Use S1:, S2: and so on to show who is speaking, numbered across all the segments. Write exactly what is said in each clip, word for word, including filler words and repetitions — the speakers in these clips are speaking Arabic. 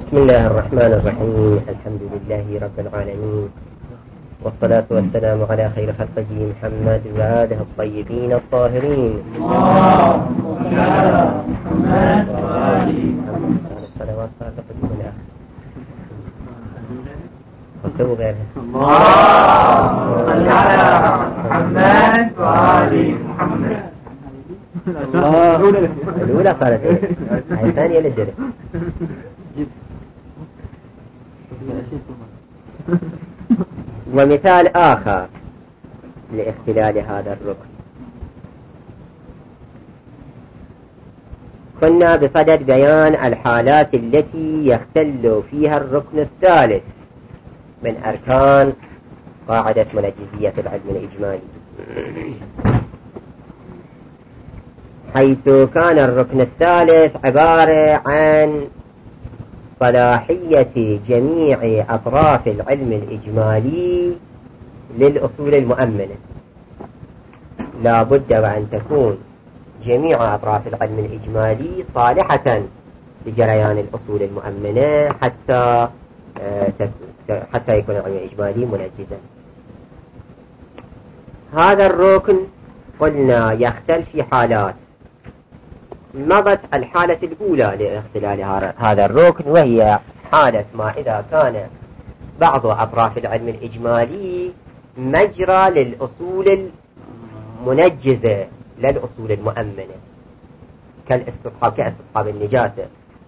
S1: بسم الله الرحمن الرحيم. الحمد لله رب العالمين، والصلاة والسلام على خير خلقه محمد وآله الطيبين الطاهرين.
S2: اللهم صل على محمد وآله محمد.
S1: الصلوات صادقة الأخ وسووا غيرها.
S2: اللهم صل على محمد وآله محمد.
S1: الله الأولى صارت إيه؟ هاي الثانية للدرس. ومثال آخر لاختلال هذا الركن، كنا بصدد بيان الحالات التي يختل فيها الركن الثالث من أركان قاعدة منجزية العلم الإجمالي، حيث كان الركن الثالث عبارة عن صلاحية جميع أطراف العلم الإجمالي للأصول المؤمنة. لا بد وأن تكون جميع أطراف العلم الإجمالي صالحة لجريان الأصول المؤمنة حتى حتى يكون العلم الإجمالي منجزا. هذا الركن قلنا يختل في حالات. مضت الحالة الأولى لاختلال هذا الركن، وهي حالة ما إذا كان بعض أطراف العلم الإجمالي مجرى للأصول المنجزة للأصول المؤمنة، كالاستصحاب كاستصحاب النجاسة.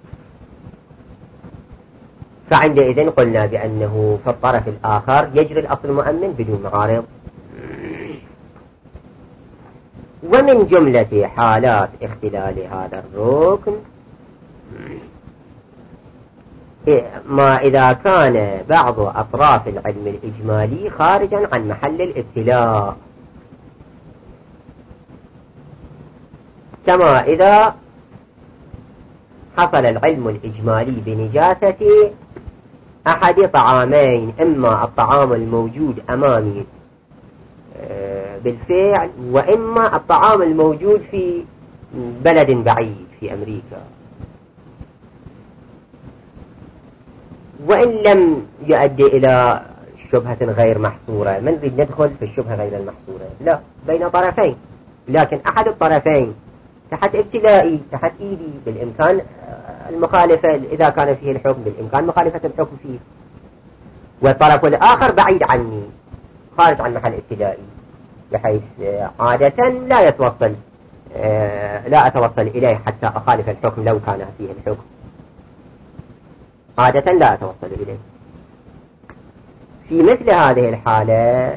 S1: فعندئذ قلنا بأنه في الطرف الآخر يجري الأصل المؤمن بدون معارض. ومن جملة حالات اختلال هذا الركن ما إذا كان بعض أطراف العلم الإجمالي خارجا عن محل الابتلاء، كما إذا حصل العلم الإجمالي بنجاسة أحد طعامين، إما الطعام الموجود أمامي بالفعل، وإما الطعام الموجود في بلد بعيد في أمريكا، وإن لم يؤدي إلى شبهة غير محصورة. من نريد ندخل في الشبهة غير المحصورة، لا، بين طرفين، لكن أحد الطرفين تحت ابتلائي تحت إيدي، بالإمكان المخالفة إذا كان فيه الحكم، بالإمكان مخالفة الحكم فيه، والطرف الآخر بعيد عني خارج عن محل ابتلائي، بحيث عادة لا يتوصل لا أتوصل إليه حتى أخالف الحكم لو كان فيه الحكم، عادة لا أتوصل إليه. في مثل هذه الحالة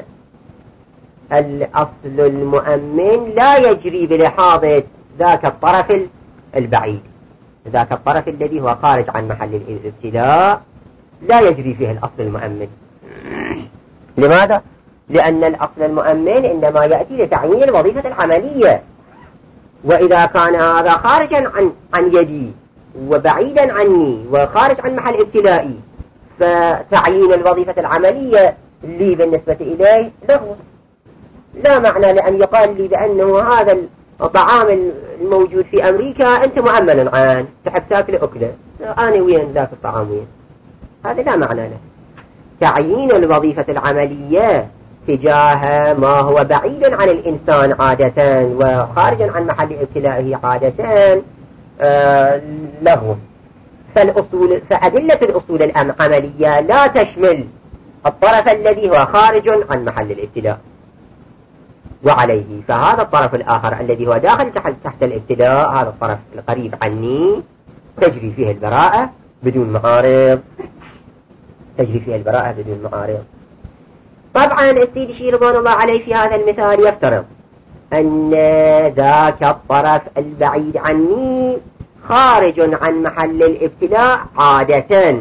S1: الأصل المؤمن لا يجري بلحاظة ذاك الطرف البعيد، ذاك الطرف الذي هو خارج عن محل الابتلاء لا يجري فيه الأصل المؤمن. لماذا؟ لأن الأصل المؤمن إنما يأتي لتعيين الوظيفة العملية، وإذا كان هذا خارجا عن عن يدي وبعيدا عني وخارج عن محل ابتلائي، فتعيين الوظيفة العملية لي بالنسبة إليه له لا معنى، لأن يقال لي بأنه هذا الطعام الموجود في أمريكا أنت مؤمن عنه، تحب تاكل أكله، أنا وين ذاك الطعام وين، هذا لا معنى له. تعيين الوظيفة العملية تجاه ما هو بعيد عن الإنسان عادة وخارجا عن محل ابتلائه عادة آه له. فالأصول فأدلة الأصول العملية لا تشمل الطرف الذي هو خارج عن محل الابتلاء، وعليه فهذا الطرف الآخر الذي هو داخل تحت الابتلاء، هذا الطرف القريب عني تجري فيه البراءة بدون معارض، تجري فيها البراءة بدون معارض. طبعا السيد الشيخ رضوان الله عليه في هذا المثال يفترض أن ذاك الطرف البعيد عني خارج عن محل الابتلاء عادة،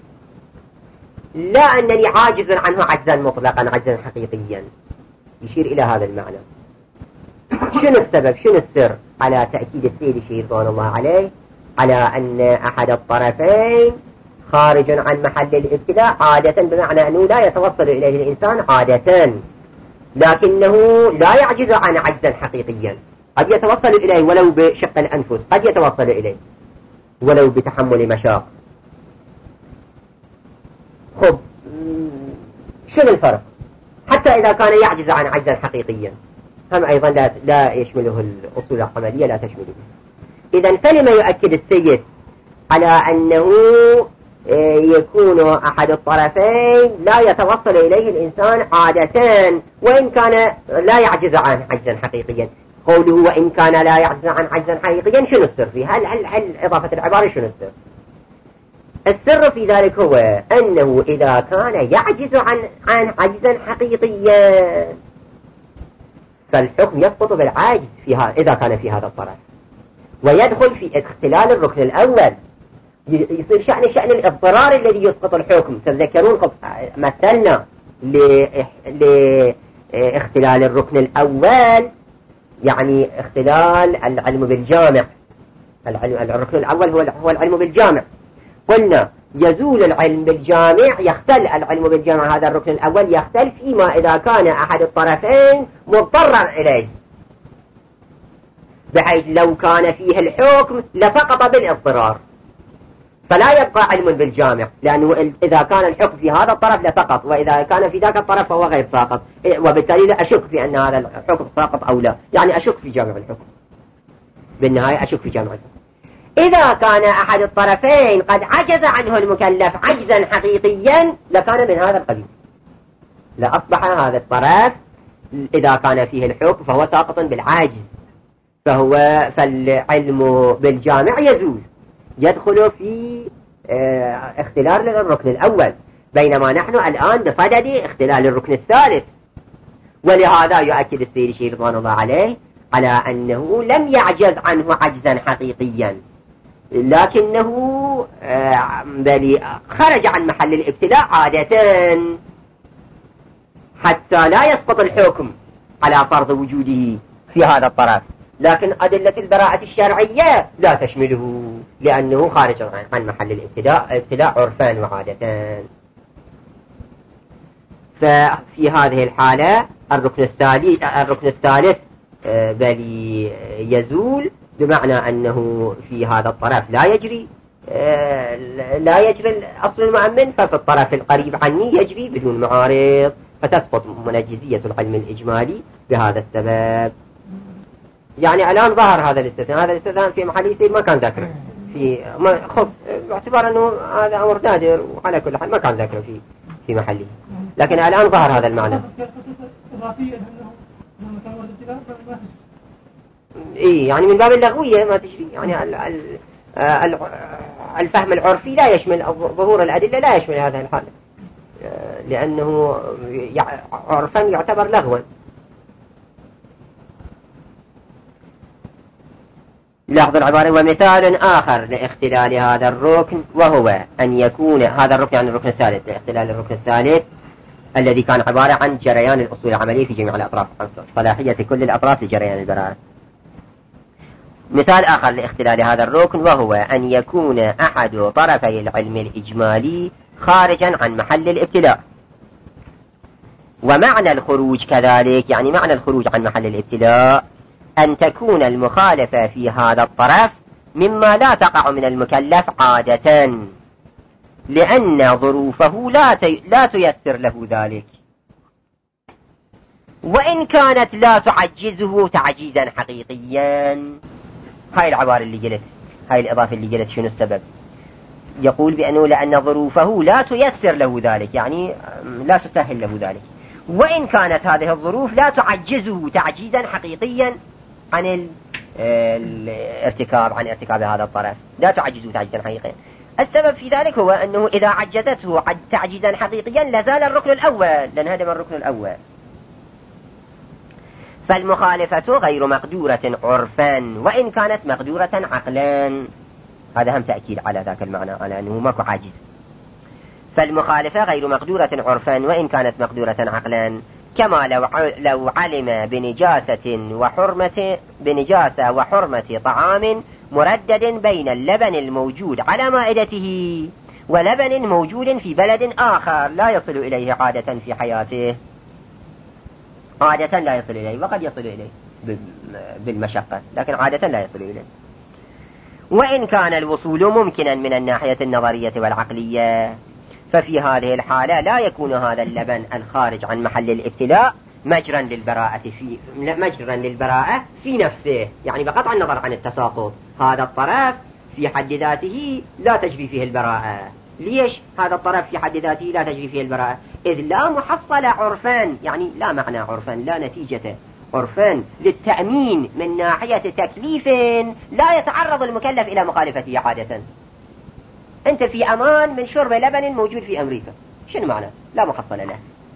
S1: لا أنني عاجز عنه عجزا مطلقا عجزا حقيقيا، يشير إلى هذا المعنى. شنو السبب، شنو السر على تأكيد السيد الشيخ رضوان الله عليه على أن أحد الطرفين خارج عن محل الابتلاء عادة، بمعنى أنه لا يتوصل إليه الإنسان عادة، لكنه لا يعجز عن عجزا حقيقيا، قد يتوصل إليه ولو بشق الأنفس، قد يتوصل إليه ولو بتحمل مشاق. خب شنو الفرق؟ حتى إذا كان يعجز عن عجزا حقيقيا هم أيضا لا, لا يشمله الأصول العملية، لا تشمله. إذا فلما يؤكد السيد على أنه يكون أحد الطرفين لا يتوصل إليه الإنسان عادة وإن كان لا يعجز عن عجزا حقيقيا؟ قوله وإن كان لا يعجز عن عجزا حقيقيا شنو السر فيه؟ هل, هل, هل إضافة العبارة شنو السر؟ السر في ذلك هو أنه إذا كان يعجز عن, عن عجزا حقيقيا فالحكم يسقط بالعاجز في هذا إذا كان في هذا الطرف، ويدخل في اختلال الركن الأول، يصير شأن شأن الاضطرار الذي يسقط الحكم. تذكرون مثلنا لاختلال الركن الأول يعني اختلال العلم بالجامع. الركن الأول هو هو العلم بالجامع. قلنا يزول العلم بالجامع، يختل العلم بالجامع هذا الركن الأول يختل فيما إذا كان أحد الطرفين مضطرا إليه، بحيث لو كان فيه الحكم لسقط بالاضطرار، فلا يبقى علم بالجامع، لأنه إذا كان الحكم في هذا الطرف لسقط، وإذا كان في ذاك الطرف فهو غير ساقط، وبالتالي لا أشك في أن هذا الحكم ساقط أو لا، يعني أشك في جامع الحكم، بالنهاية أشك في جامع الحكم. إذا كان أحد الطرفين قد عجز عنه المكلف عجزا حقيقيا لكان من هذا القبيل، لأصبح هذا الطرف إذا كان فيه الحكم فهو ساقط بالعاجز، فهو فالعلم بالجامع يزول، يدخل في اختلال للركن الأول، بينما نحن الآن بصدد اختلال الركن الثالث. ولهذا يؤكد السيد الشيخ رضوان الله عليه على أنه لم يعجز عنه عجزا حقيقيا، لكنه بل خرج عن محل الابتلاء عادة حتى لا يسقط الحكم على فرض وجوده في هذا الطرف، لكن أدلة البراءة الشرعية لا تشمله لأنه خارج عن محل الابتلاء ابتلاء عرفان وعادة. ففي هذه الحالة الركن الثالث الركن الثالث بل يزول، بمعنى أنه في هذا الطرف لا يجري لا يجري الأصل المؤمن، ففي الطرف القريب عني يجري بدون معارض، فتسقط منجزية العلم الإجمالي بهذا السبب. يعني الآن ظهر هذا الاستثناء، هذا الاستثناء في محل يصير ما كان ذكره في خف، باعتبار أنه هذا أمر نادر، وعلى كل حال ما كان ذكره في في محله، لكن الآن ظهر هذا المعنى. إيه يعني من باب اللغوية ما تجري، يعني ال ال الفهم العرفي لا يشمل ظهور الأدلة، لا يشمل هذا الحال، لأنه عرفا يعتبر لغوا. لاحظوا العبارة: ومثال آخر لاختلال هذا الركن وهو أن يكون هذا الركن يعني الركن الثالث، لاختلال الركن الثالث الذي كان عبارة عن جريان الأصول العملية في جميع الأطراف، عن صلاحية كل الأطراف لجريان البراءة. مثال آخر لاختلال هذا الركن وهو أن يكون أحد طرفي العلم الإجمالي خارجا عن محل الابتلاء. ومعنى الخروج كذلك، يعني معنى الخروج عن محل الابتلاء أن تكون المخالفة في هذا الطرف مما لا تقع من المكلف عادة، لأن ظروفه لا لا تيسر له ذلك، وإن كانت لا تعجزه تعجيزا حقيقيا. هاي العبارة اللي قلت، هاي الإضافة اللي قلت شنو السبب؟ يقول بأنه لأن ظروفه لا تيسر له ذلك، يعني لا تسهل له ذلك، وإن كانت هذه الظروف لا تعجزه تعجيزا حقيقيا عن الارتكاب عن ارتكاب هذا الطرف، لا تعجزه تعجيزا حقيقيا. السبب في ذلك هو أنه إذا عجزته تعجيزا حقيقيا لازال الركن الأول، لانهدم الركن الأول. فالمخالفة غير مقدورة عرفا وإن كانت مقدورة عقلا. هذا هم تأكيد على ذاك المعنى، على أنه ماكو عاجز. فالمخالفة غير مقدورة عرفا وإن كانت مقدورة عقلا، كما لو لو علم بنجاسة وحرمة بنجاسة وحرمة طعام مردد بين اللبن الموجود على مائدته ولبن موجود في بلد آخر لا يصل إليه عادة في حياته. عادة لا يصل إليه، وقد يصل إليه بالمشقة، لكن عادة لا يصل إليه. وإن كان الوصول ممكنا من الناحية النظرية والعقلية، ففي هذه الحالة لا يكون هذا اللبن الخارج عن محل الابتلاء مجرا للبراءة في مجرا للبراءة في نفسه، يعني بقطع النظر عن التساقط. هذا الطرف في حد ذاته لا تجري فيه البراءة. ليش هذا الطرف في حد ذاته لا تجري فيه البراءة؟ إذ لا محصل عرفا، يعني لا معنى عرفا، لا نتيجة عرفا للتأمين من ناحية تكليف لا يتعرض المكلف إلى مخالفته عادة. أنت في أمان من شرب لبن موجود في أمريكا، شنو معنى؟ لا محصل له.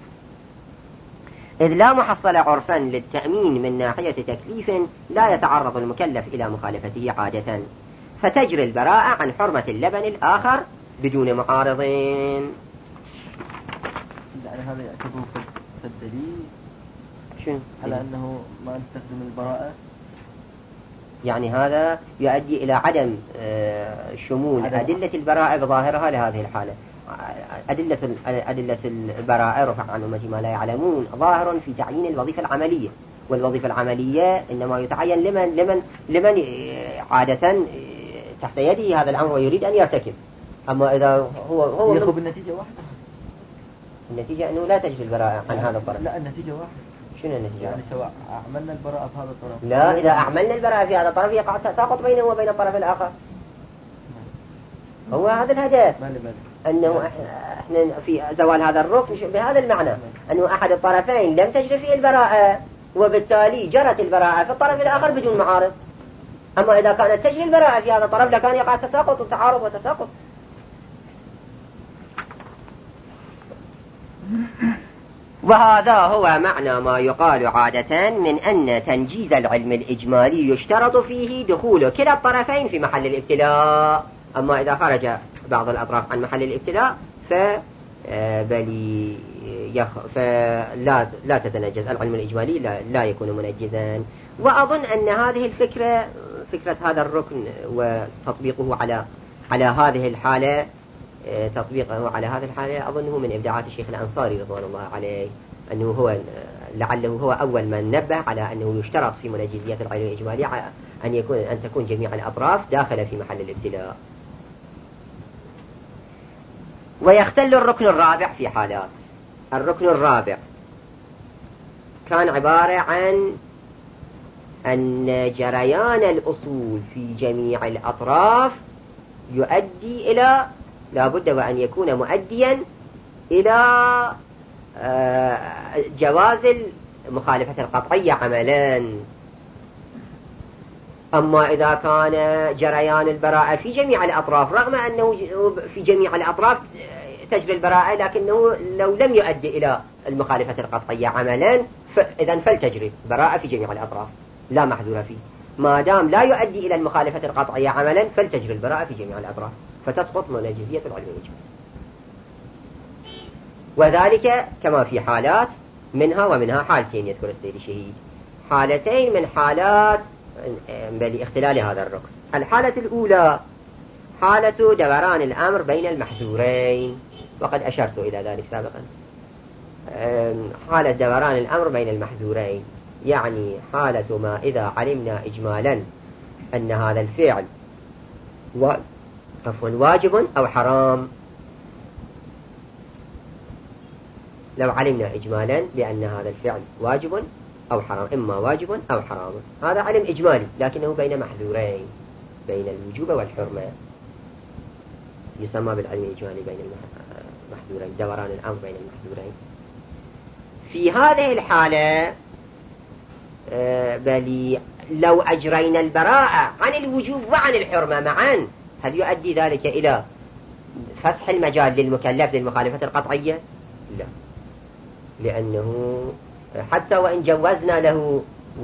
S1: إذ لا محصل عرفا للتأمين من ناحية تكليف لا يتعرض المكلف إلى مخالفته عادة، فتجري البراءة عن حرمة اللبن الآخر بدون معارضين.
S3: يعني هذا يعتبر الدليل
S1: شنو؟
S3: على أنه ما نستخدم البراءة،
S1: يعني هذا يؤدي إلى عدم شمول عدم. أدلة البراءة بظاهرها لهذه الحالة. أدلة أدلة البراءة رفع عن أمتي ما لا يعلمون ظاهر في تعيين الوظيفة العملية، والوظيفة العملية إنما يتعين لمن لمن لمن عادة تحت يده هذا الأمر ويريد أن يرتكب. أما إذا هو هو
S3: يأخذ بالنتيجة واحدة،
S1: النتيجة أنه لا تجري البراءة عن هذا الطرف.
S3: لا النتيجة واحدة.
S1: شنو النتيجة؟
S3: يعني سواء أعملنا البراءة في هذا الطرف،
S1: لا إذا أعملنا البراءة في هذا الطرف يقع تساقط بينه وبين الطرف الآخر. هو هذا الهدف، أنه إحنا في زوال هذا الركن بهذا المعنى، أنه أحد الطرفين لم تجري فيه البراءة وبالتالي جرت البراءة في الطرف الآخر بدون معارض. أما إذا كانت تجري البراءة في هذا الطرف لكان يقع تساقط وتعارض وتساقط. وهذا هو معنى ما يقال عادة من أن تنجيز العلم الإجمالي يشترط فيه دخول كلا الطرفين في محل الابتلاء. أما إذا خرج بعض الأطراف عن محل الابتلاء فبل يخ... فلا لا تتنجز العلم الإجمالي، لا, لا يكون منجزا. وأظن أن هذه الفكرة، فكرة هذا الركن وتطبيقه على على هذه الحالة، تطبيقه على هذه الحالة أظنه من إبداعات الشيخ الأنصاري رضوان الله عليه، أنه هو لعله هو أول من نبه على أنه يشترط في منجزية العلم الإجمالي أن يكون أن تكون جميع الأطراف داخلة في محل الابتلاء. ويختل الركن الرابع في حالات. الركن الرابع كان عبارة عن أن جريان الأصول في جميع الأطراف يؤدي إلى، لا بد وأن يكون مؤديا إلى جواز المخالفة القطعية عملا. أما إذا كان جريان البراءة في جميع الأطراف رغم أنه في جميع الأطراف تجري البراءة لكنه لو لم يؤدي إلى المخالفة القطعية عملا إذن فلتجري براءة في جميع الأطراف لا محذور فيه. ما دام لا يؤدي إلى المخالفة القطعية عملا فلتجري البراءة في جميع الأطراف فتسقط منجزية العلم الإجمالي. وذلك كما في حالات، منها ومنها حالتين يذكر السيد الشهيد، حالتين من حالات بل اختلال هذا الركن. الحالة الأولى حالة دوران الأمر بين المحذورين، وقد أشرت إلى ذلك سابقا. حالة دوران الأمر بين المحذورين يعني حالة ما إذا علمنا إجمالا أن هذا الفعل و... عفوا واجب أو حرام. لو علمنا إجمالا بأن هذا الفعل واجب أو حرام، إما واجب أو حرام، هذا علم إجمالي لكنه بين محذورين، بين الوجوب والحرمة، يسمى بالعلم الإجمالي بين المحذورين، دوران الأمر بين المحذورين. في هذه الحالة بل لو أجرينا البراءة عن الوجوب وعن الحرمة معا هل يؤدي ذلك إلى فتح المجال للمكلف للمخالفة القطعية؟ لا، لأنه حتى وإن جوزنا له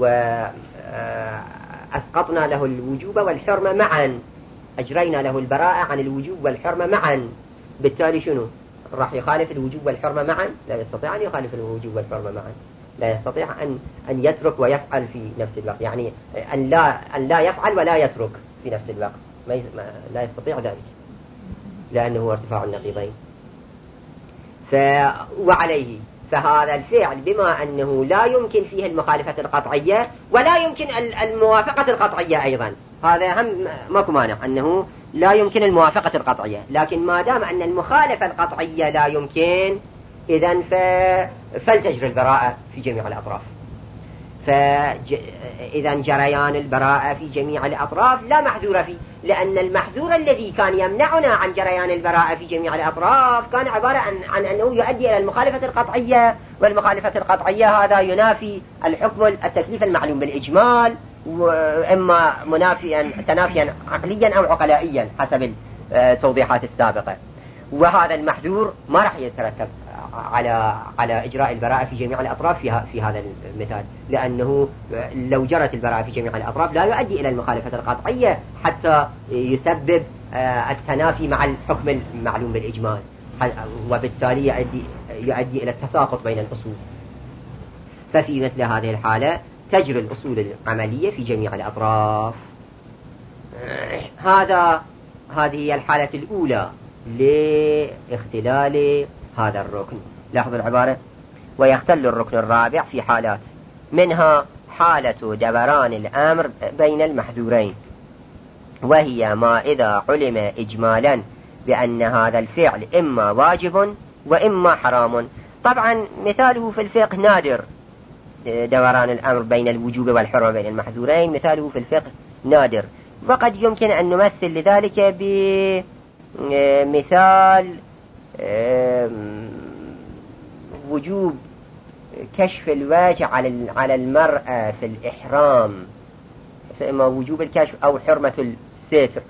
S1: وأسقطنا له الوجوب والحرمة معا، أجرينا له البراءة عن الوجوب والحرمة معا، بالتالي شنو؟ راح يخالف الوجوب والحرمة معا؟ لا يستطيع أن يخالف الوجوب والحرمة معا، لا يستطيع أن أن يترك ويفعل في نفس الوقت، يعني أن لا أن لا يفعل ولا يترك في نفس الوقت، ما لا يستطيع ذلك لأنه هو ارتفاع النقيضين. ف وعليه فهذا الفعل بما أنه لا يمكن فيه المخالفة القطعية ولا يمكن الموافقة القطعية أيضا، هذا هم ماكو مانع أنه لا يمكن الموافقة القطعية، لكن ما دام أن المخالفة القطعية لا يمكن، إذن فلتجري البراءة في جميع الأطراف. فإذا جريان البراءة في جميع الأطراف لا محذور فيه، لأن المحذور الذي كان يمنعنا عن جريان البراءة في جميع الأطراف كان عبارة عن, عن أنه يؤدي إلى المخالفة القطعية، والمخالفة القطعية هذا ينافي الحكم التكليف المعلوم بالإجمال، وإما منافيا تنافيا عقليا أو عقلائيا حسب التوضيحات السابقة. وهذا المحذور ما راح يترتب على على إجراء البراءة في جميع الأطراف في, في هذا المثال، لأنه لو جرت البراءة في جميع الأطراف لا يؤدي إلى المخالفة القطعية حتى يسبب التنافي مع الحكم المعلوم بالإجمال، وبالتالي يؤدي, يؤدي إلى التساقط بين الأصول. ففي مثل هذه الحالة تجري الأصول العملية في جميع الأطراف. هذا هذه هي الحالة الأولى لاختلال هذا الركن. لاحظوا العبارة: ويختل الركن الرابع في حالات، منها حالة دوران الأمر بين المحذورين، وهي ما إذا علم إجمالا بأن هذا الفعل إما واجب وإما حرام. طبعا مثاله في الفقه نادر، دوران الأمر بين الوجوب والحرمة بين المحذورين مثاله في الفقه نادر، وقد يمكن أن نمثل لذلك بمثال وجوب كشف الوجه على المرأة في الإحرام، إما وجوب الكشف أو حرمة الستر.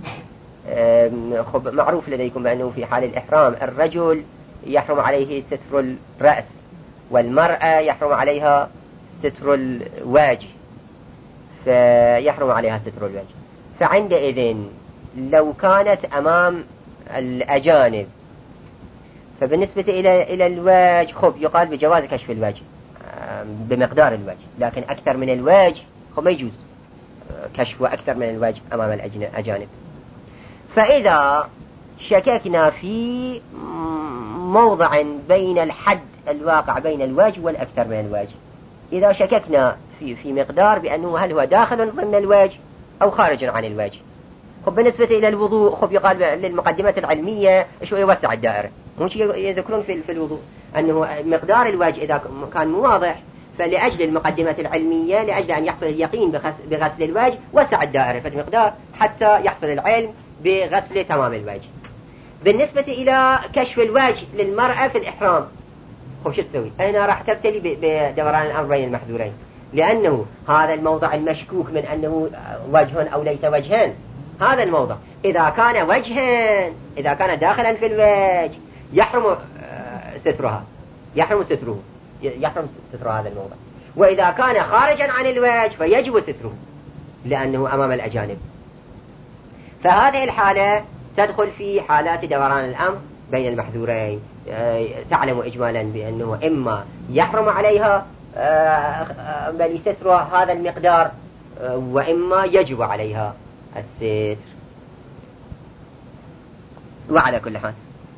S1: معروف لديكم بأنه في حال الإحرام الرجل يحرم عليه ستر الرأس، والمرأة يحرم عليها ستر الوجه، فيحرم عليها ستر الوجه. فعندئذ لو كانت أمام الأجانب، فبالنسبة إلى إلى الوجه خب يقال بجواز كشف الوجه بمقدار الوجه، لكن أكثر من الوجه خب ما يجوز كشف أكثر من الوجه أمام الأجانب. فإذا شككنا في موضع بين الحد الواقع بين الوجه والأكثر من الوجه، إذا شككنا في في مقدار بأنه هل هو داخل ضمن الوجه أو خارج عن الوجه، خب بالنسبة إلى الوضوء خب يقال للمقدمات العلمية شوية يوسع الدائرة، مو شيء يذكرون في في الوضوء أنه مقدار الوجه إذا كان مو واضح، فلأجل المقدمة العلمية لأجل أن يحصل اليقين بغسل الوجه وسع الدائرة في المقدار حتى يحصل العلم بغسل تمام الوجه. بالنسبة إلى كشف الوجه للمرأة في الإحرام خب شو تسوي؟ أنا راح تبتلي بدوران الأمر بين المحذورين، لأنه هذا الموضع المشكوك من أنه وجه أو ليس وجهان، هذا الموضع إذا كان وجهان، إذا كان داخلا في الوجه يحرم سترها، يحرم ستره، يحرم ستر هذا الموضع، وإذا كان خارجا عن الوجه فيجب ستره لأنه أمام الأجانب. فهذه الحالة تدخل في حالات دوران الأمر بين المحذورين، تعلم إجمالا بأنه إما يحرم عليها بل سترها هذا المقدار، وإما يجب عليها الستر. وعلى كل حال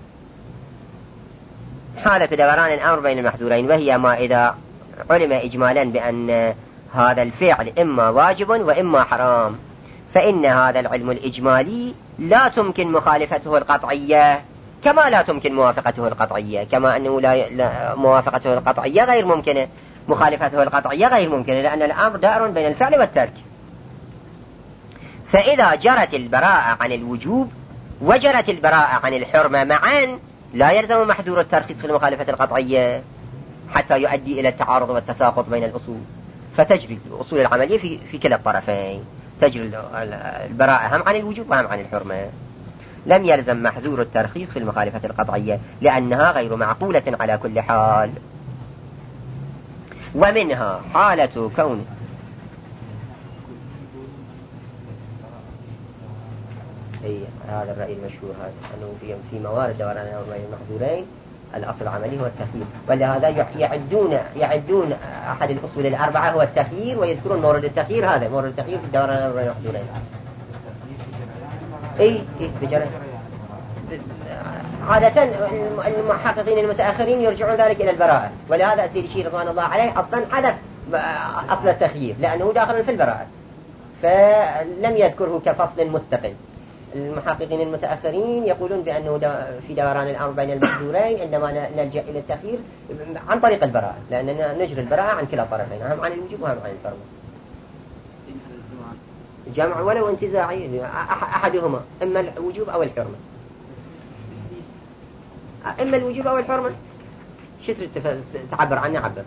S1: حالة دوران الأمر بين المحذورين، وهي ما إذا علم إجمالا بأن هذا الفعل إما واجب وإما حرام، فإن هذا العلم الإجمالي لا تمكن مخالفته القطعية كما لا تمكن موافقته القطعية، كما أنه لا, لا موافقته القطعية غير ممكنة، مخالفته القطعية غير ممكنة، لأن الأمر دائر بين الفعل والترك. فإذا جرت البراءة عن الوجوب وجرت البراءة عن الحرمة معا لا يلزم محذور الترخيص في المخالفة القطعية حتى يؤدي إلى التعارض والتساقط بين الأصول، فتجري الأصول العملية في, في كلا الطرفين، تجري البراءة هم عن الوجوب وهم عن الحرمة. لم يلزم محذور الترخيص في المخالفة القطعية لأنها غير معقولة على كل حال. ومنها حالة كون أي هذا الرأي المشهور هذا أنه في في موارد دوران الأمر بين المحذورين الأصل العملي هو التخيير، ولهذا يعدون يعدون أحد الأصول الأربعة هو التخيير، ويذكرون مورد التخيير، هذا مورد التخيير في دوران الأمر بين المحذورين. أي إيه بجرى عادة المحققين المتأخرين يرجعون ذلك إلى البراءة، ولهذا السيد الشيخ رضوان الله عليه أصلا حدث أصل التخيير لأنه داخل في البراءة. فلم يذكره كفصل مستقل. المحققين المتأخرين يقولون بأنه في دوران الأمر بين المحذورين إنما نلجأ إلى التخيير عن طريق البراءة، لأننا نجري البراءة عن كلا الطرفين، هم عن الوجوب وهم عن الفرض. الجمع ولو انتزاعي أحدهما، إما الوجوب أو الحرمة، إما الوجوب أو الحرمة. شو تعبر عنه؟ عبر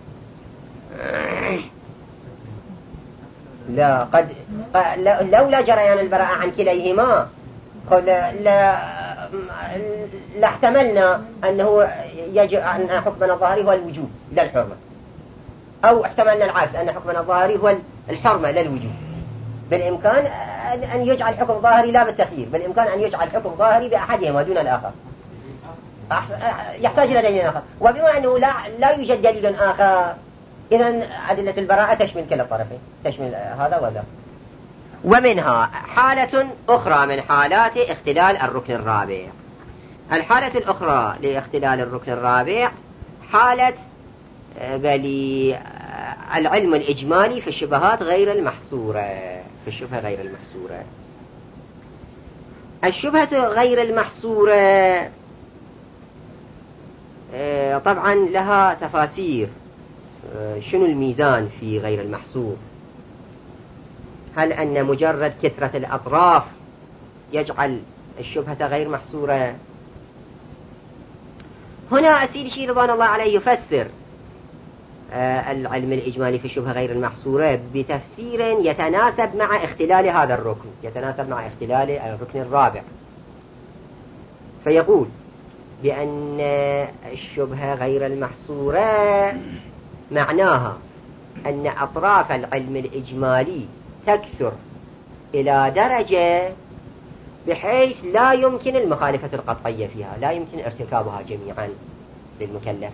S1: لا قد لولا جريان البراءة عن كليهما لا لاحتملنا أنه يجب أن حكمنا الظاهري هو الوجوب لا الحرمة، أو احتملنا العكس أن حكمنا الظاهري هو الحرمة لا الوجوب. بالإمكان أن يجعل حكم ظاهري لا بالتخيير، بالإمكان أن يجعل حكم ظاهري بأحدهما دون الآخر، يحتاج إلى دليل آخر. وبما أنه لا, لا يوجد دليل آخر، إذن أدلة البراءة تشمل كلا الطرفين، تشمل هذا وذا. ومنها حالة أخرى من حالات اختلال الركن الرابع. الحالة الأخرى لاختلال الركن الرابع حالة بل العلم الإجمالي في الشبهات غير المحصورة، في الشبهة غير المحصورة. الشبهة غير المحصورة طبعا لها تفاسير. شنو الميزان في غير المحصور؟ هل أن مجرد كثرة الأطراف يجعل الشبهة غير محصورة؟ هنا أسيد شيء رضوان الله عليه يفسر العلم الإجمالي في الشبهة غير المحصورة بتفسير يتناسب مع اختلال هذا الركن، يتناسب مع اختلال الركن الرابع. فيقول بأن الشبهة غير المحصورة معناها أن أطراف العلم الإجمالي تكثر إلى درجة بحيث لا يمكن المخالفة القطعية فيها، لا يمكن ارتكابها جميعا للمكلف.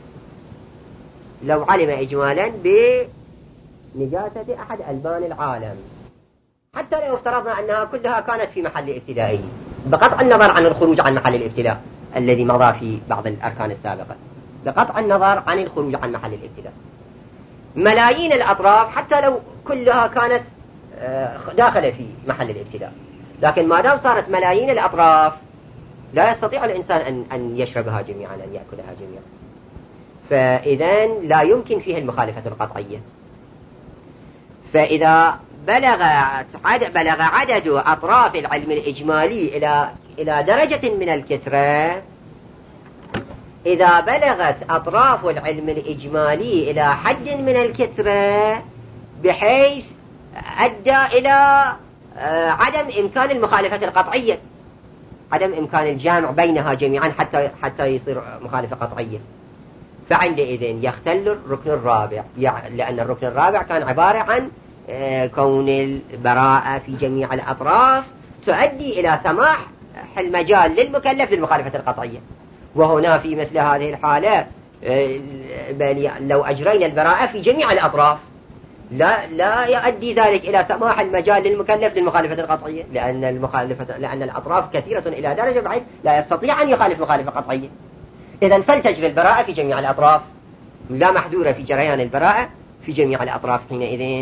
S1: لو علم إجمالا بنجاسة أحد ألبان العالم، حتى لو افترضنا أنها كلها كانت في محل ابتلائه بقطع النظر عن الخروج عن محل الابتلاء الذي مضى في بعض الأركان السابقة، بقطع النظر عن الخروج عن محل الابتلاء، ملايين الأطراف حتى لو كلها كانت داخلة في محل الابتلاء، لكن ما دام صارت ملايين الأطراف لا يستطيع الإنسان أن أن يشربها جميعا، أن يأكلها جميعا. فإذن لا يمكن فيه المخالفة القطعية. فإذا بلغ بلغ عدد أطراف العلم الإجمالي إلى إلى درجة من الكثرة، إذا بلغت أطراف العلم الإجمالي إلى حد من الكثرة بحيث أدى إلى عدم إمكان المخالفة القطعية، عدم إمكان الجامع بينها جميعا حتى حتى يصير مخالفة قطعية، فعندئذ يختل الركن الرابع، لأن الركن الرابع كان عبارة عن كون البراءة في جميع الأطراف تؤدي إلى سماح المجال للمكلف للمخالفة القطعية. وهنا في مثل هذه الحالة لو أجرينا البراءة في جميع الأطراف لا لا يؤدي ذلك إلى سماح المجال للمكلف للمخالفة القطعية، لأن المخالفة لأن الأطراف كثيرة إلى درجة بعيد لا يستطيع أن يخالف مخالفة قطعية. إذن فلتجري البراءة في جميع الأطراف، لا محذورة في جريان البراءة في جميع الأطراف حينئذ.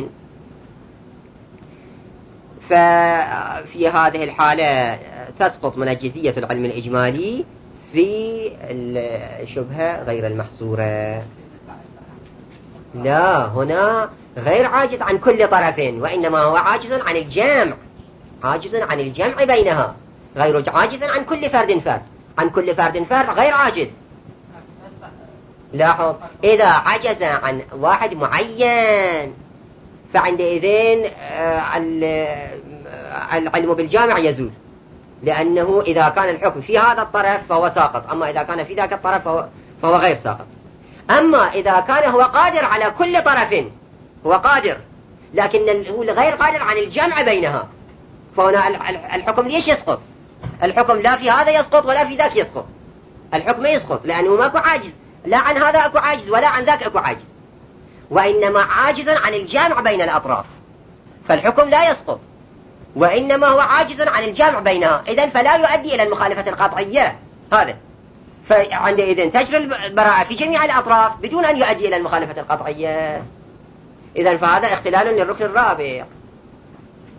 S1: ففي هذه الحالة تسقط منجزية العلم الإجمالي في الشبهة غير المحصورة. لا، هنا غير عاجز عن كل طرف، وإنما هو عاجز عن الجمع، عاجز عن الجمع بينها، غير عاجز عن كل فرد فرد، عن كل فرد فرد غير عاجز. لاحظ، إذا عجز عن واحد معين فعندئذ العلم بالجامع يزول، لأنه إذا كان الحكم في هذا الطرف فهو ساقط، أما إذا كان في ذاك الطرف فهو, فهو غير ساقط. أما إذا كان هو قادر على كل طرف، هو قادر لكن هو غير قادر عن الجمع بينها، فهنا الحكم ليش يسقط؟ الحكم لا في هذا يسقط ولا في ذاك يسقط، الحكم يسقط لأنه ماكو عاجز، لا عن هذا أكو عاجز ولا عن ذاك أكو عاجز، وإنما عاجز عن الجمع بين الأطراف، فالحكم لا يسقط، وإنما هو عاجز عن الجمع بينها، إذن فلا يؤدي إلى المخالفة القطعية هذا. فعندئذ تجري البراءة في جميع الأطراف بدون أن يؤدي إلى المخالفة القطعية. إذن فهذا اختلال للركن الرابع.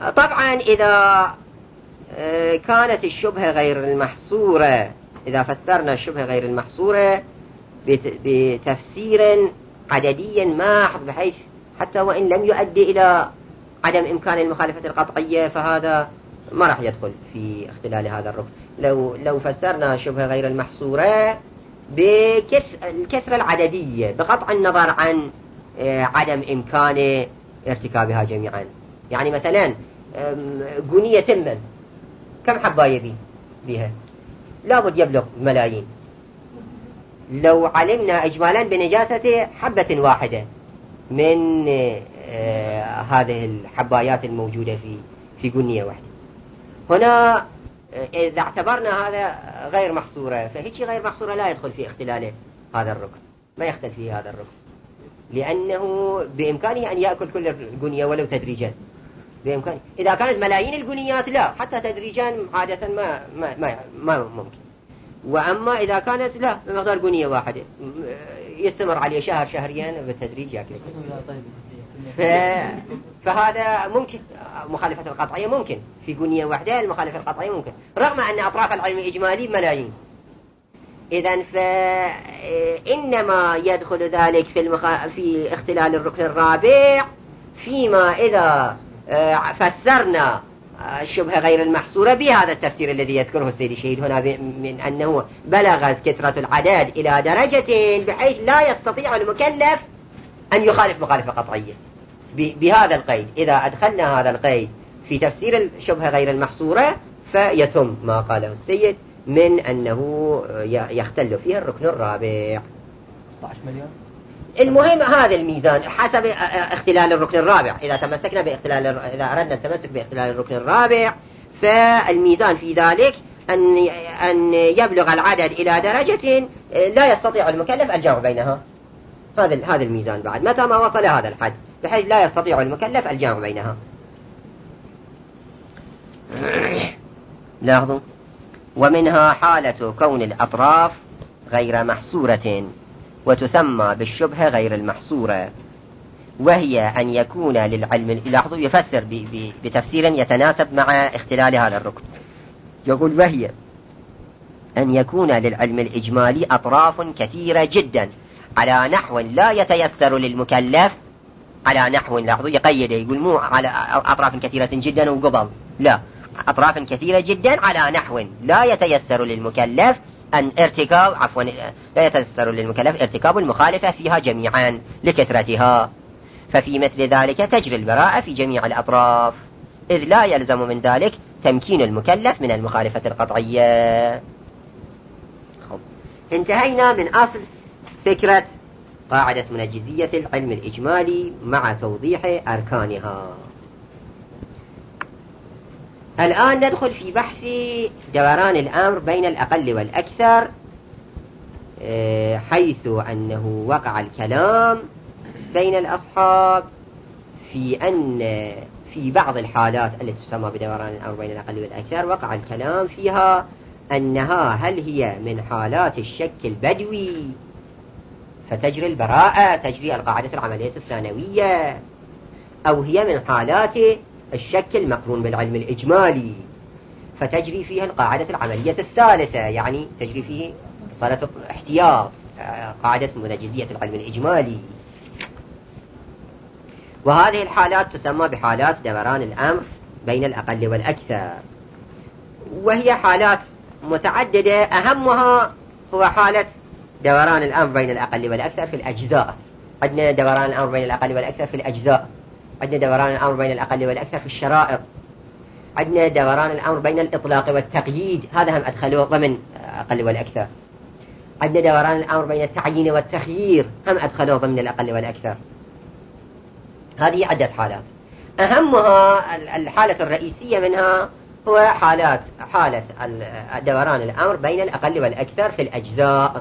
S1: طبعا إذا كانت الشبهة غير المحصورة، إذا فسرنا الشبهة غير المحصورة بتفسير عددي محض بحيث حتى وإن لم يؤدي إلى عدم إمكان المخالفة القطعية، فهذا ما راح يدخل في اختلال هذا الركن. لو لو فسرنا الشبهة غير المحصورة بالكثرة العددية بقطع النظر عن عدم إمكان ارتكابها جميعا، يعني مثلا قنية تمن كم حباية ذي بها؟ لابد يبلغ ملايين. لو علمنا إجمالا بنجاسة حبة واحدة من آه هذه الحبايات الموجودة في في قنية واحدة، هنا آه إذا اعتبرنا هذا غير محصورة، فهيك غير محصورة لا يدخل في اختلال هذا الركن، ما يختل فيه هذا الركن، لأنه بإمكانه أن يأكل كل القنية ولو تدريجا بإمكانه. إذا كانت ملايين القنيات لا، حتى تدريجا عادة ما ما ما, ما ممكن. وأما إذا كانت لا بمقدار قنية واحدة يستمر عليه شهر شهرين بالتدريج يأكل. ف... فهذا ممكن مخالفة القطعية ممكن في قنية واحدة، المخالفة القطعية ممكن رغم أن أطراف العلم الإجمالي ملايين. إذن فإنما يدخل ذلك في, المخ... في اختلال الركن الرابع فيما إذا فسرنا الشبهة غير المحصورة بهذا التفسير الذي يذكره السيد الشهيد هنا من أنه بلغت كثرة العدد إلى درجة بحيث لا يستطيع المكلف أن يخالف مخالفة قطعية. بهذا القيد إذا أدخلنا هذا القيد في تفسير الشبهة غير المحصورة فيتم ما قاله السيد من أنه يختل فيها الركن الرابع.
S3: ستة عشر مليون.
S1: المهم هذا الميزان حسب اختلال الركن الرابع. إذا تمسكنا باختلال إذا أردنا التمسك باختلال الركن الرابع فالميزان في ذلك أن أن يبلغ العدد إلى درجة لا يستطيع المكلف الجمع بينها. هذا هذا الميزان بعد متى ما وصل هذا الحد بحيث لا يستطيع المكلف الجمع بينها. لاحظوا ومنها حالة كون الأطراف غير محصورة وتسمى بالشبهة غير المحصورة، وهي أن يكون للعلم لاحظوا يفسر بتفسير يتناسب مع اختلال هذا الركن. يقول وهي أن يكون للعلم الإجمالي أطراف كثيرة جدا على نحو لا يتيسر للمكلف، على نحو لاحظوا يقيد يقول مو على أطراف كثيرة جدا وقبل، لا أطراف كثيرة جدا على نحو لا يتيسر للمكلف أن ارتكاب عفوا لا يتيسر للمكلف ارتكاب المخالفة فيها جميعا لكثرتها، ففي مثل ذلك تجري البراءة في جميع الأطراف، إذ لا يلزم من ذلك تمكين المكلف من المخالفة القطعية. خب. انتهينا من أصل فكرة قاعدة منجزية العلم الإجمالي مع توضيح أركانها. الآن ندخل في بحث دوران الأمر بين الأقل والأكثر، حيث أنه وقع الكلام بين الأصحاب في أن في بعض الحالات التي تسمى بدوران الأمر بين الأقل والأكثر وقع الكلام فيها أنها هل هي من حالات الشك البدوي فتجري البراءة تجري القاعدة العملية الثانوية، أو هي من حالات الشك المقرون بالعلم الإجمالي فتجري فيها القاعدة العملية الثالثة، يعني تجري فيه صالة احتياط قاعدة منجزية العلم الإجمالي. وهذه الحالات تسمى بحالات دوران الأمر بين الأقل والأكثر، وهي حالات متعددة، أهمها هو حالة دوران الأمر بين الأقل والأكثر في الأجزاء. عندنا دوران الأمر بين الأقل والأكثر في الأجزاء، عندنا دوران الأمر بين الأقل والأكثر في الشرائط، عندنا دوران الأمر بين الإطلاق والتقييد، هذا هم أدخلوه ضمن الأقل والأكثر. عندنا دوران الأمر بين التعيين والتخيير، هم أدخلوه ضمن الأقل والأكثر. هذه عدة حالات، أهمها الحالة الرئيسية منها هو حالات حالة دوران الأمر بين الأقل والأكثر في الأجزاء.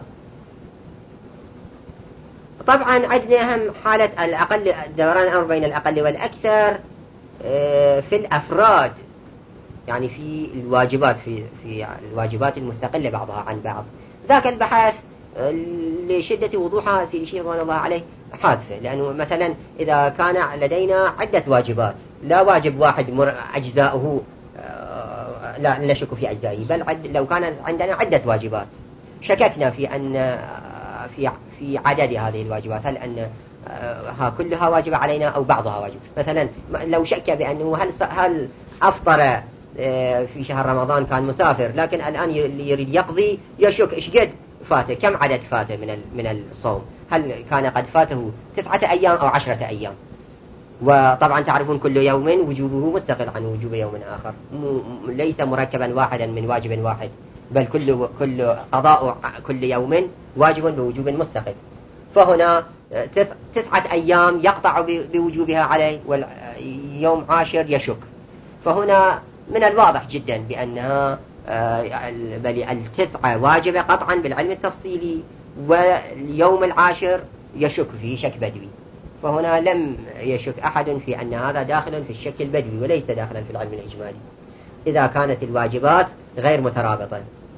S1: طبعا عندنا هم حالة الأقل دوران الأمر بين الأقل والأكثر في الأفراد، يعني في الواجبات في في الواجبات المستقلة بعضها عن بعض. ذاك البحث لشدة وضوحها سيدي الشيخ رضوان الله عليه حادثة، لأنه مثلا إذا كان لدينا عدة واجبات لا واجب واحد أجزاؤه لا نشك في أجزائه، بل لو كان عندنا عدة واجبات شككنا في أن في في عدد هذه الواجبات، هل أن ها كلها واجبة علينا أو بعضها واجب. مثلا لو شك بأنه هل هل أفطر في شهر رمضان كان مسافر لكن الآن يريد يقضي، يشك إيش قد فاته، كم عدد فاته من من الصوم، هل كان قد فاته تسعة أيام أو عشرة أيام. وطبعا تعرفون كل يوم وجوبه مستقل عن وجوب يوم آخر، ليس مركبا واحدا من واجب واحد، بل كل كل قضاء كل يوم واجب بوجوب مستقل. فهنا تسعة أيام يقطع بوجوبها عليه واليوم عاشر يشك، فهنا من الواضح جدا بأنها بل التسعة واجبة قطعا بالعلم التفصيلي، واليوم العاشر يشك فيه شك بدوي. فهنا لم يشك أحد في أن هذا داخل في الشك البدوي وليس داخلا في العلم الإجمالي، إذا كانت الواجبات غير مترابطة،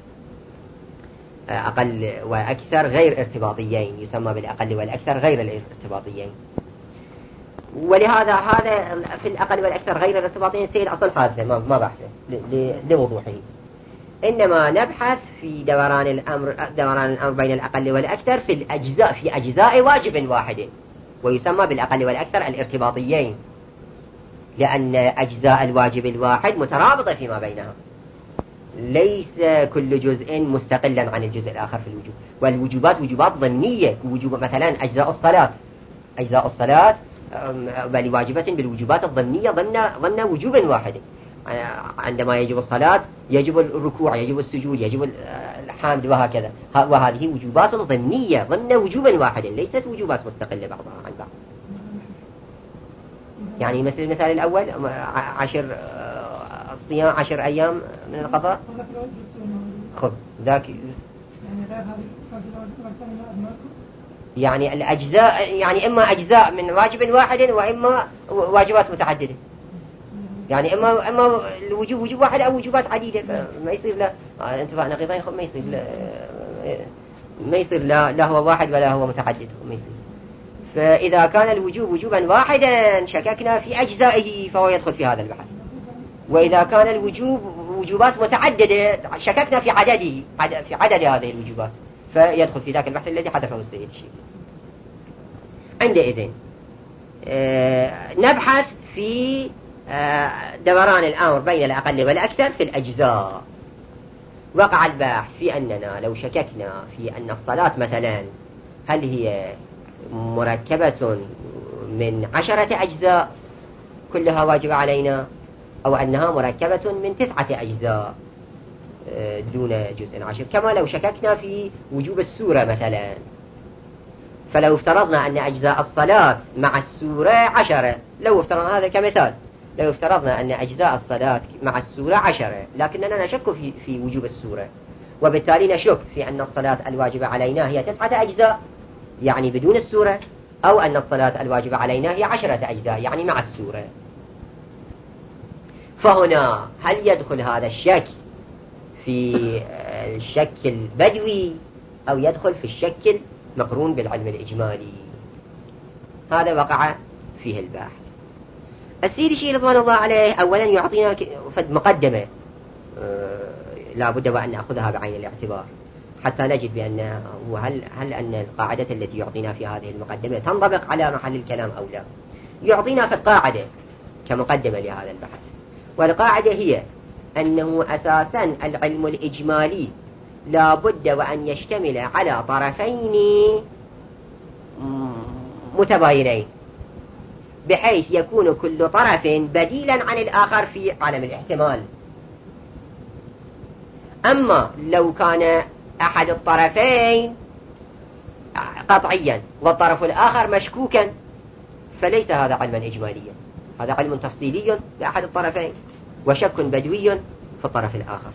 S1: أقل وأكثر غير ارتباطيين، يسمى بالأقل والأكثر غير الارتباطيين. ولهذا هذا في الأقل والأكثر غير الارتباطيين سيد أصلا حادثة ما بحثه لوضوحه، إنما نبحث في دوران الأمر دوران الأمر بين الأقل والأكثر في الأجزاء في أجزاء واجب واحد، ويسمى بالأقل والأكثر الارتباطيين، لأن أجزاء الواجب الواحد مترابطة فيما بينها، ليس كل جزء مستقلا عن الجزء الآخر في الوجوب. والوجوبات وجوبات ضمنية، وجوب مثلا أجزاء الصلاة أجزاء الصلاة بل واجبة بالوجوبات الضمنية ضمن ضمن وجوب واحد. عندما يجب الصلاة يجب الركوع، يجب السجود، يجب الحمد، وهكذا، وهذه وجوبات ضمنية ضمن وجوب واحد، ليست وجوبات مستقلة بعضها عن بعض. يعني مثل المثال الأول عشر الصيام عشر أيام من القضاء، خذ ذاك يعني الأجزاء، يعني إما أجزاء من واجب واحد وإما واجبات متعددة، يعني إما إما الوجوب وجوب واحد أو وجوبات عديدة، فما يصير لا انتفاع نقيضين، ما يصير لا ما يصير لا لا هو واحد ولا هو متعدد، ما يصير. فإذا كان الوجوب وجوبا واحدا شككنا في أجزائه فهو يدخل في هذا البحث، وإذا كان الوجوب وجوبات متعددة شككنا في عدده في عدد هذه الوجوبات فيدخل في ذاك البحث الذي حذفه السيد الشيخ. عندئذ نبحث في دوران الأمر بين الأقل والأكثر في الأجزاء. وقع البحث في أننا لو شككنا في أن الصلاة مثلا هل هي مركبة من عشرة أجزاء كلها واجب علينا، أو أنها مركبة من تسعة أجزاء دون جزء عشر، كما لو شككنا في وجوب السورة مثلا. فلو افترضنا أن أجزاء الصلاة مع السورة عشرة، لو افترضنا هذا كمثال، لو افترضنا أن أجزاء الصلاة مع السورة عشرة لكننا نشك في, في وجوب السورة، وبالتالي نشك في أن الصلاة الواجبة علينا هي تسعة أجزاء يعني بدون السورة، أو أن الصلاة الواجبة علينا هي عشرة أجزاء يعني مع السورة. فهنا هل يدخل هذا الشك في الشك البدوي أو يدخل في الشك المقرون بالعلم الإجمالي؟ هذا وقع فيه الباحث. السيد الشيخ رضوان الله عليه أولا يعطينا فد مقدمة لا بد وأن نأخذها بعين الاعتبار حتى نجد بأن هل, هل أن القاعدة التي يعطينا في هذه المقدمة تنطبق على محل الكلام أو لا. يعطينا في القاعدة كمقدمة لهذا البحث، والقاعدة هي أنه أساسا العلم الإجمالي لا بد وأن يشتمل على طرفين متباينين بحيث يكون كل طرف بديلا عن الآخر في عالم الاحتمال. أما لو كان أحد الطرفين قطعيا والطرف الآخر مشكوكا فليس هذا علما إجماليا، هذا علم تفصيلي لأحد الطرفين وشك بدوي في الطرف الآخر.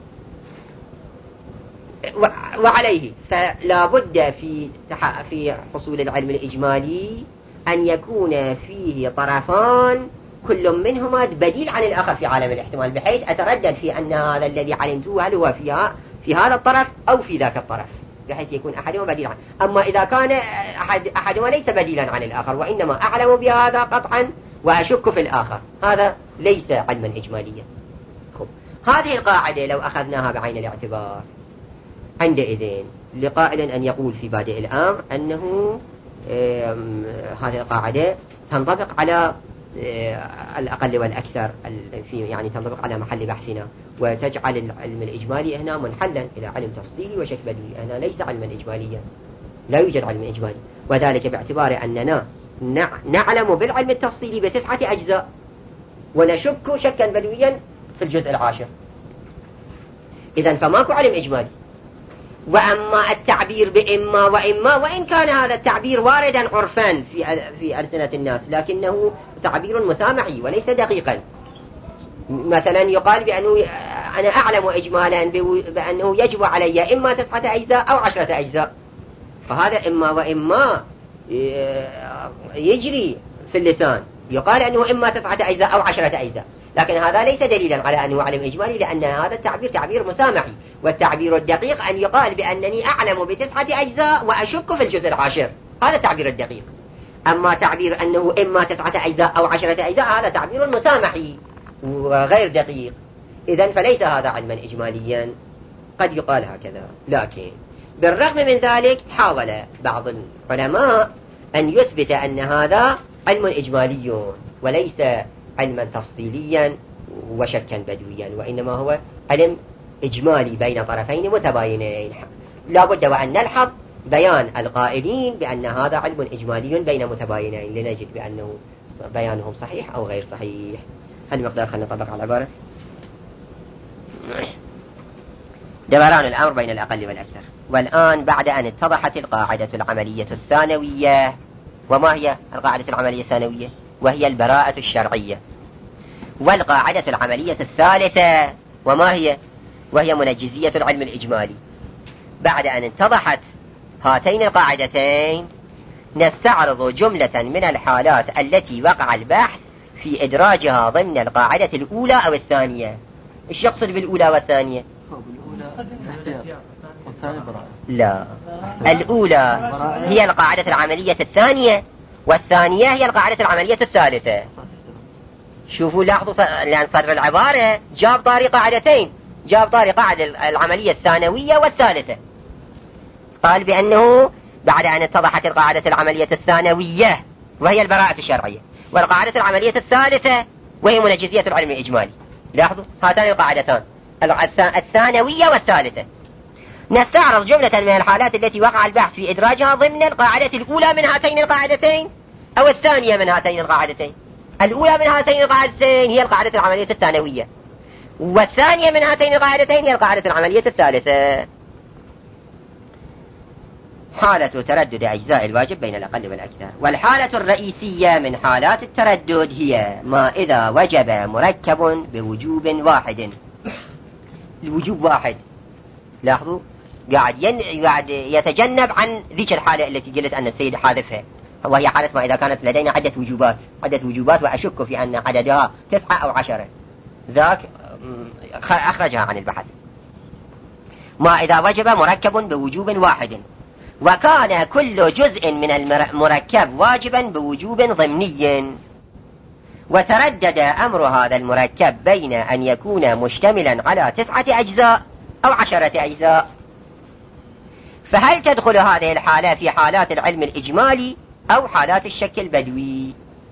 S1: وعليه فلا بد في في حصول العلم الإجمالي أن يكون فيه طرفان كل منهما بديل عن الآخر في عالم الاحتمال، بحيث أتردد في أن هذا الذي علمته هل هو فيها في هذا الطرف أو في ذاك الطرف، بحيث يكون أحدهما بديل عنه. أما إذا كان أحد أحدهما ليس بديلا عن الآخر وإنما أعلم بهذا قطعا وأشك في الآخر، هذا ليس علما إجماليا. خب. هذه القاعدة لو أخذناها بعين الاعتبار، عندئذ لقائل أن يقول في بادئ الأمر أنه هذه القاعدة تنطبق على الأقل والأكثر، في يعني تنطبق على محل بحثنا، وتجعل العلم الإجمالي هنا منحلا إلى علم تفصيلي وشك بدوي. هنا ليس علما إجماليا، لا يوجد علم إجمالي، وذلك باعتبار أننا نعلم بالعلم التفصيلي بتسعة أجزاء ونشك شكا بدويا في الجزء العاشر. إذن فماكو علم إجمالي. وأما التعبير بإما وإما، وإن كان هذا التعبير واردا عرفا في في ألسنة الناس، لكنه تعبير مسامحي وليس دقيقا. مثلا يقال بأنه أنا أعلم إجمالا بأنه يجب علي إما تسعة أجزاء أو عشرة أجزاء، فهذا إما وإما يجري في اللسان، يقال أنه إما تسعة أجزاء أو عشرة أجزاء، لكن هذا ليس دليلا على أنه علم إجمالي، لأن هذا التعبير تعبير مسامحي. والتعبير الدقيق أن يقال بأنني أعلم بتسعة أجزاء وأشك في الجزء العاشر، هذا التعبير الدقيق. أما تعبير أنه إما تسعة أجزاء أو عشرة أجزاء، هذا تعبير مسامحي وغير دقيق. إذن فليس هذا علما إجماليا، قد يقال هكذا. لكن بالرغم من ذلك حاول بعض العلماء أن يثبت أن هذا علم إجمالي وليس علما تفصيليا وشكا بدويا، وإنما هو علم إجمالي بين طرفين متباينين. لا بد وأن نلحظ بيان القائلين بأن هذا علم إجمالي بين متباينين لنجد بأنه بيانهم صحيح أو غير صحيح. هل مقدار خلينا نطبق على العبارة؟ دوران الأمر بين الأقل والأكثر. والآن بعد أن اتضحت القاعدة العملية الثانوية، وما هي القاعدة العملية الثانوية؟ وهي البراءة الشرعية. والقاعدة العملية الثالثة وما هي؟ وهي منجزية العلم الإجمالي. بعد أن اتضحت هاتين القاعدتين نستعرض جملة من الحالات التي وقع البحث في إدراجها ضمن القاعدة الأولى أو الثانية. إيش يقصد بالأولى والثانية؟ لا، الأولى هي القاعدة العملية الثانية، والثانية هي القاعدة العملية الثالثة. شوفوا لاحظوا، لأن صدر العبارة جاب طاري قاعدتين، جاب طاري قاعدة العملية الثانوية والثالثة. قال بأنه بعد أن اتضحت القاعدة العملية الثانوية وهي البراءة الشرعية، والقاعدة العملية الثالثة وهي منجزية العلم الإجمالي. لاحظوا هاتان القاعدتان الثانوية والثالثة. نستعرض جملة من الحالات التي وقع البحث في إدراجها ضمن القاعدة الأولى من هاتين القاعدتين أو الثانية من هاتين القاعدتين. الأولى من هاتين القاعدتين هي القاعدة العملية الثانوية، والثانية من هاتين القاعدتين هي القاعدة العملية الثالثة. حالة تردد أجزاء الواجب بين الأقل والأكثر. والحالة الرئيسية من حالات التردد هي ما إذا وجب مركب بوجوب واحد. الوجوب واحد، لاحظوا قاعد ين... قاعد يتجنب عن ذيك الحالة التي قلت أن السيد حاذفها، وهي حالة ما إذا كانت لدينا عدة وجوبات عدة وجوبات وأشك في أن عددها تسعة أو عشرة، ذاك أخرجها عن البحث. ما إذا وجب مركب بوجوب واحد، وكان كل جزء من المركب واجبا بوجوب ضمني، وتردد أمر هذا المركب بين أن يكون مشتملا على تسعة أجزاء أو عشرة أجزاء. فهل تدخل هذه الحالة في حالات العلم الإجمالي أو حالات الشك البدوي؟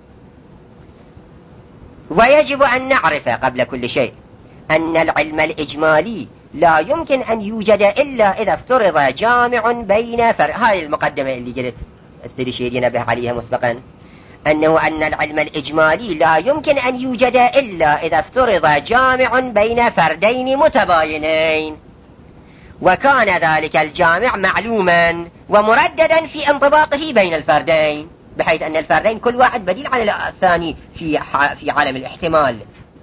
S1: ويجب أن نعرف قبل كل شيء أن العلم الإجمالي لا يمكن أن يوجد إلا إذا افترض جامع بين فر... هاي المقدمة اللي قلت السيد الشهيد ينبه عليها مسبقا، أنه أن العلم الإجمالي لا يمكن أن يوجد إلا إذا افترض جامع بين فردين متباينين، وكان ذلك الجامع معلوما ومرددا في انطباقه بين الفردين، بحيث أن الفردين كل واحد بديل عن الثاني في في عالم الاحتمال،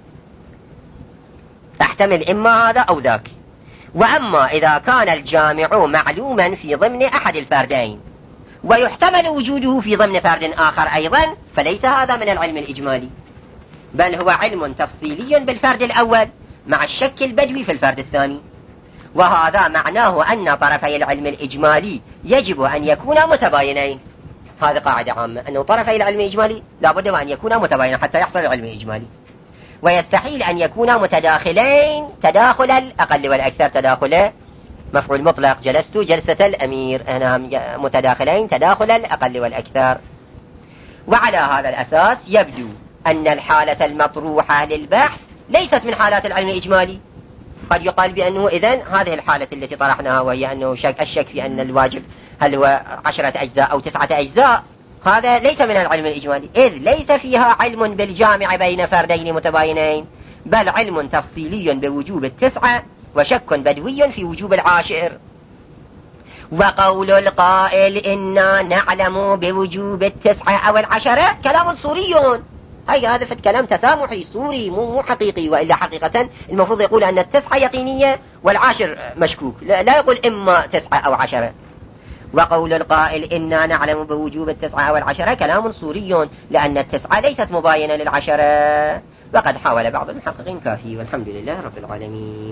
S1: تحتمل إما هذا أو ذاك. وأما إذا كان الجامع معلوما في ضمن أحد الفردين ويحتمل وجوده في ضمن فرد آخر أيضا، فليس هذا من العلم الإجمالي، بل هو علم تفصيلي بالفرد الأول مع الشك البدوي في الفرد الثاني. وهذا معناه أن طرفي العلم الإجمالي يجب أن يكونا متباينين، هذه قاعدة عامة، أنه طرفي العلم الإجمالي لابد وأن يكونا متباينين حتى يحصل العلم الإجمالي، ويستحيل أن يكونا متداخلين تداخل الأقل والأكثر، تداخل مفعول مطلق جلست جلسة الأمير، أنا متداخلين تداخل الأقل والأكثر. وعلى هذا الأساس يبدو أن الحالة المطروحة للبحث ليست من حالات العلم الإجمالي. قد يقال بأنه إذن هذه الحالة التي طرحناها، وهي أنه شك الشك في أن الواجب هل هو عشرة أجزاء أو تسعة أجزاء، هذا ليس من العلم الإجمالي، إذ ليس فيها علم بالجامع بين فردين متباينين، بل علم تفصيلي بوجوب التسعة وشك بدوي في وجوب العاشر. وقول القائل إنا نعلم بوجوب التسعة أو العشرة كلام صوري، هاي هذا في كلام تسامحي صوري مو مو حقيقي، وإلا حقيقة المفروض يقول أن التسعة يقينية والعاشر مشكوك، لا يقول إما تسعة أو عشرة. وقول القائل إنا نعلم بوجوب التسعة أو العشرة كلام صوري، لأن التسعة ليست مباينة للعشرة، وقد حاول بعض المحققين كافي، والحمد لله رب العالمين.